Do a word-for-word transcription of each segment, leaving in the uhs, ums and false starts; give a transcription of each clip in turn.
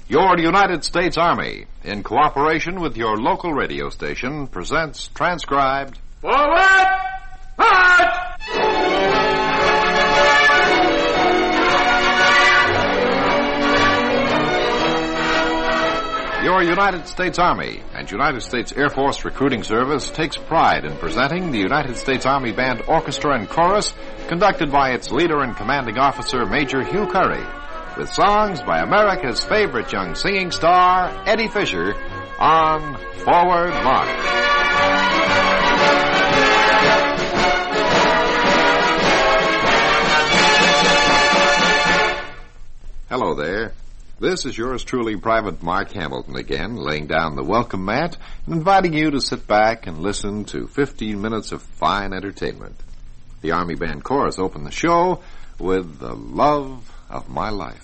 Your United States Army, in cooperation with your local radio station, presents transcribed... Forward! March! Your United States Army and United States Air Force Recruiting Service takes pride in presenting the United States Army Band Orchestra and Chorus, conducted by its leader and commanding officer, Major Hugh Curry, with songs by America's favorite young singing star, Eddie Fisher, on Forward March. Hello there. This is yours truly, Private Mark Hamilton again, laying down the welcome mat and inviting you to sit back and listen to fifteen minutes of fine entertainment. The Army Band Chorus opened the show with The Love of My Life.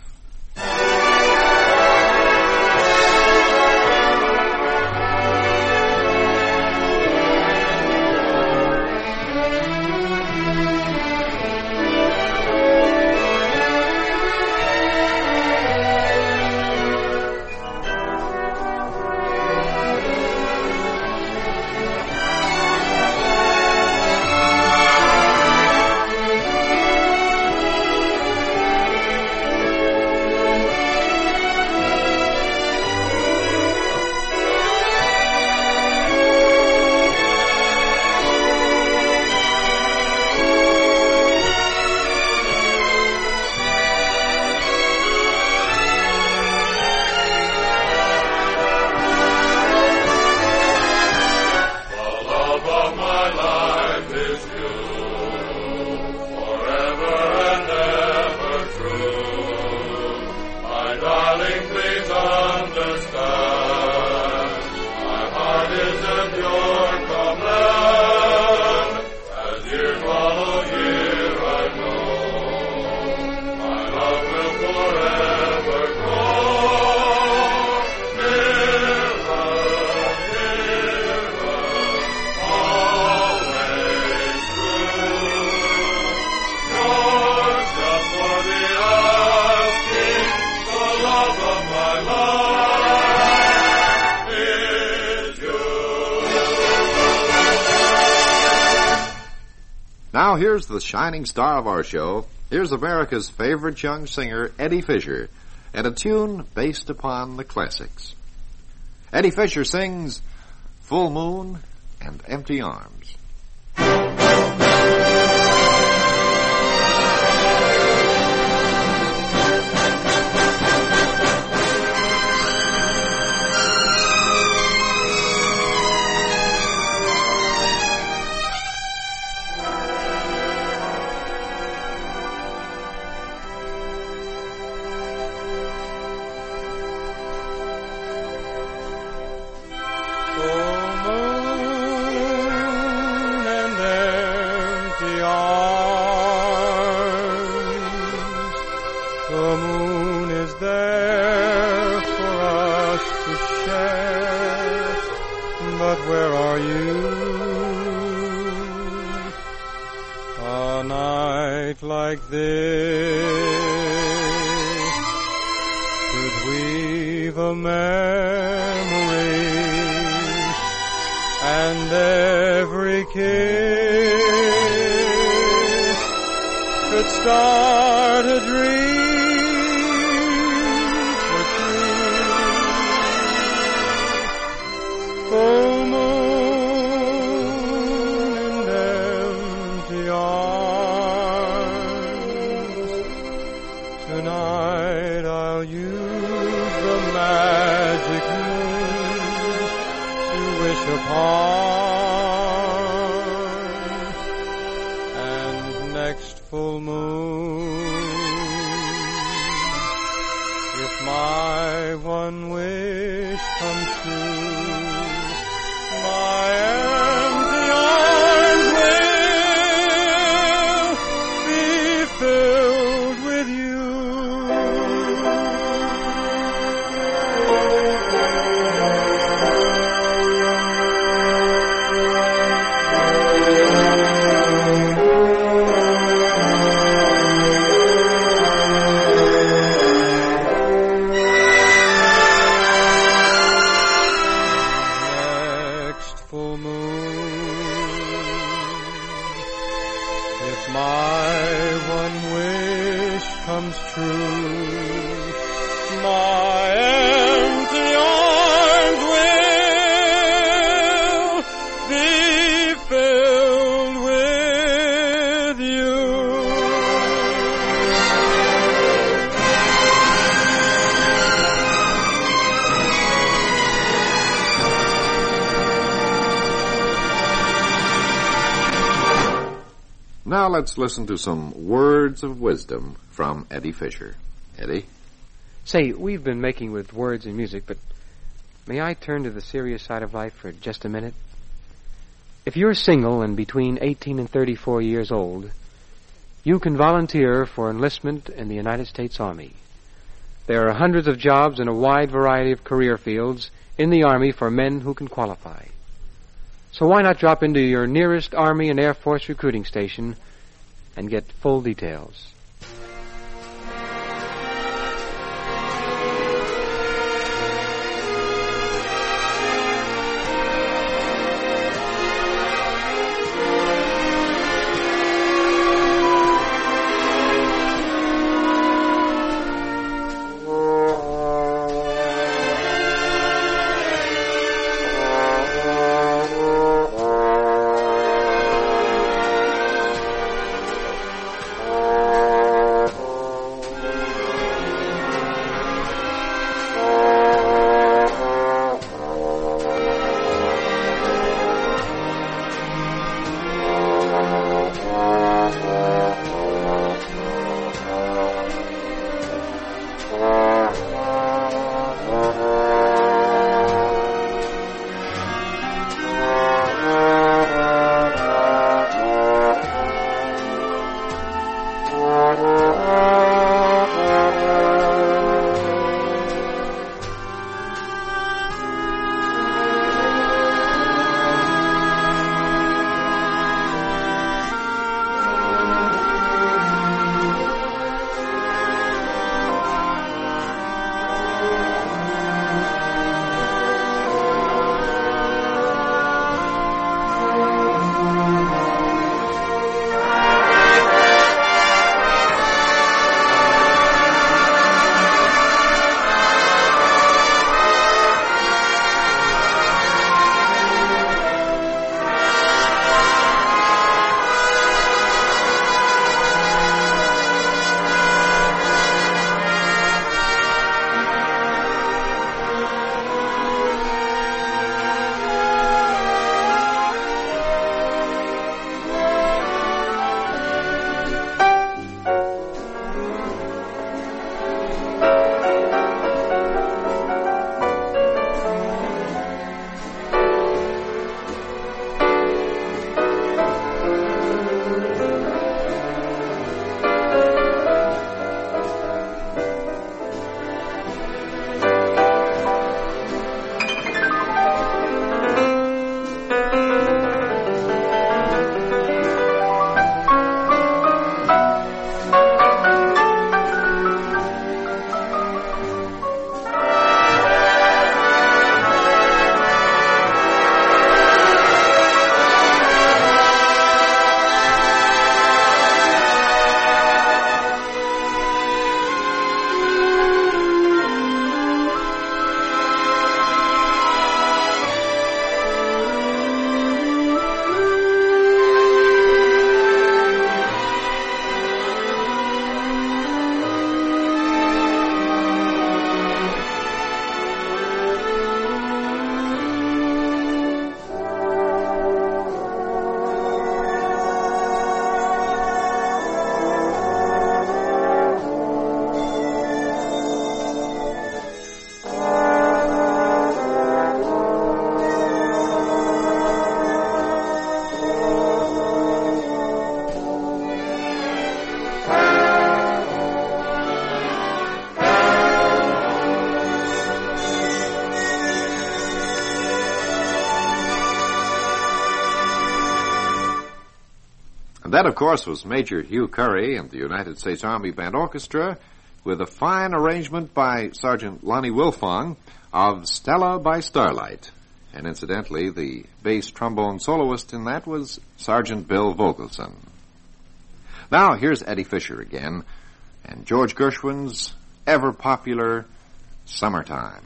Now here's the shining star of our show. Here's America's favorite young singer, Eddie Fisher, and a tune based upon the classics. Eddie Fisher sings Full Moon and Empty Arms. Like this could weave a memory, and every kiss could start a dream for two. Full moon and empty arms, tonight I'll use the magic moon to wish upon, and next full moon, if my one wish comes true, my empty arms will be filled with you. my empty arms will be filled with you. Now let's listen to some words of wisdom from Eddie Fisher. Eddie? Say, we've been making with words and music, but may I turn to the serious side of life for just a minute? If you're single and between eighteen and thirty-four years old, you can volunteer for enlistment in the United States Army. There are hundreds of jobs in a wide variety of career fields in the Army for men who can qualify. So why not drop into your nearest Army and Air Force recruiting station and get full details? That, of course, was Major Hugh Curry and the United States Army Band Orchestra with a fine arrangement by Sergeant Lonnie Wilfong of Stella by Starlight. And incidentally, the bass trombone soloist in that was Sergeant Bill Vogelson. Now, here's Eddie Fisher again, and George Gershwin's ever-popular Summertime.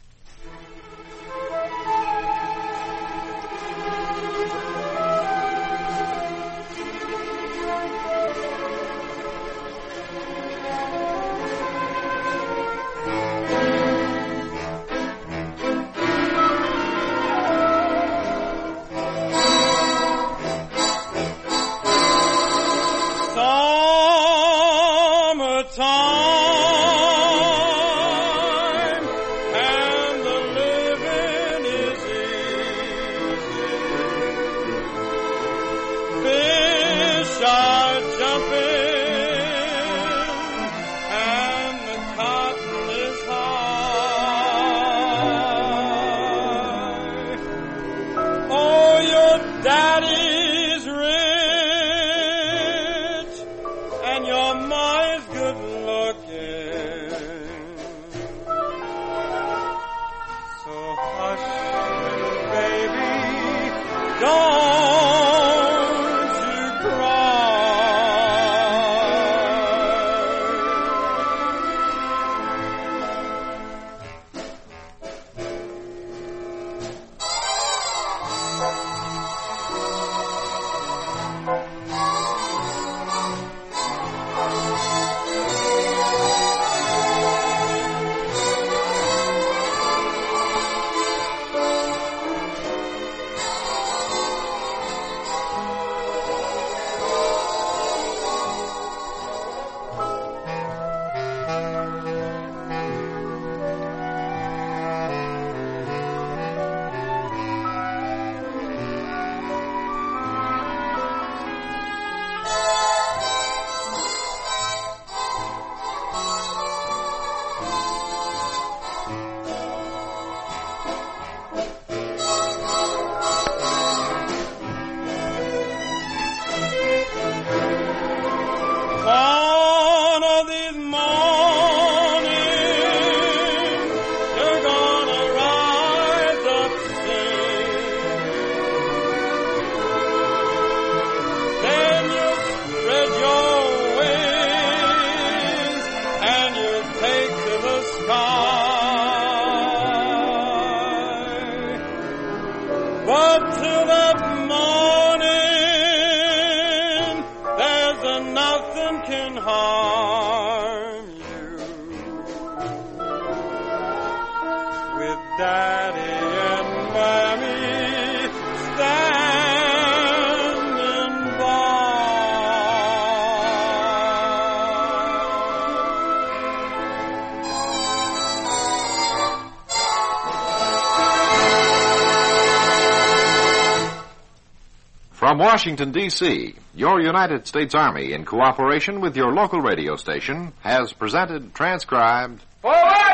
From Washington, D C, your United States Army, in cooperation with your local radio station, has presented, transcribed... Forward!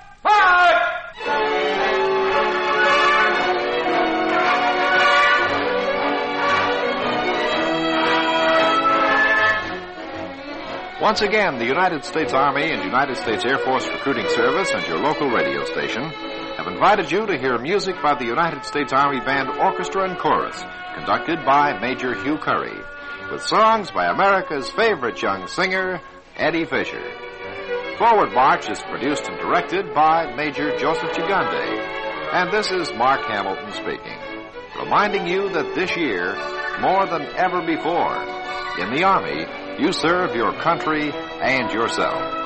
March! Once again, the United States Army and United States Air Force Recruiting Service and your local radio station have invited you to hear music by the United States Army Band Orchestra and Chorus, conducted by Major Hugh Curry, with songs by America's favorite young singer, Eddie Fisher. Forward March is produced and directed by Major Joseph Gigande, and this is Mark Hamilton speaking, reminding you that this year, more than ever before, in the Army, you serve your country and yourself.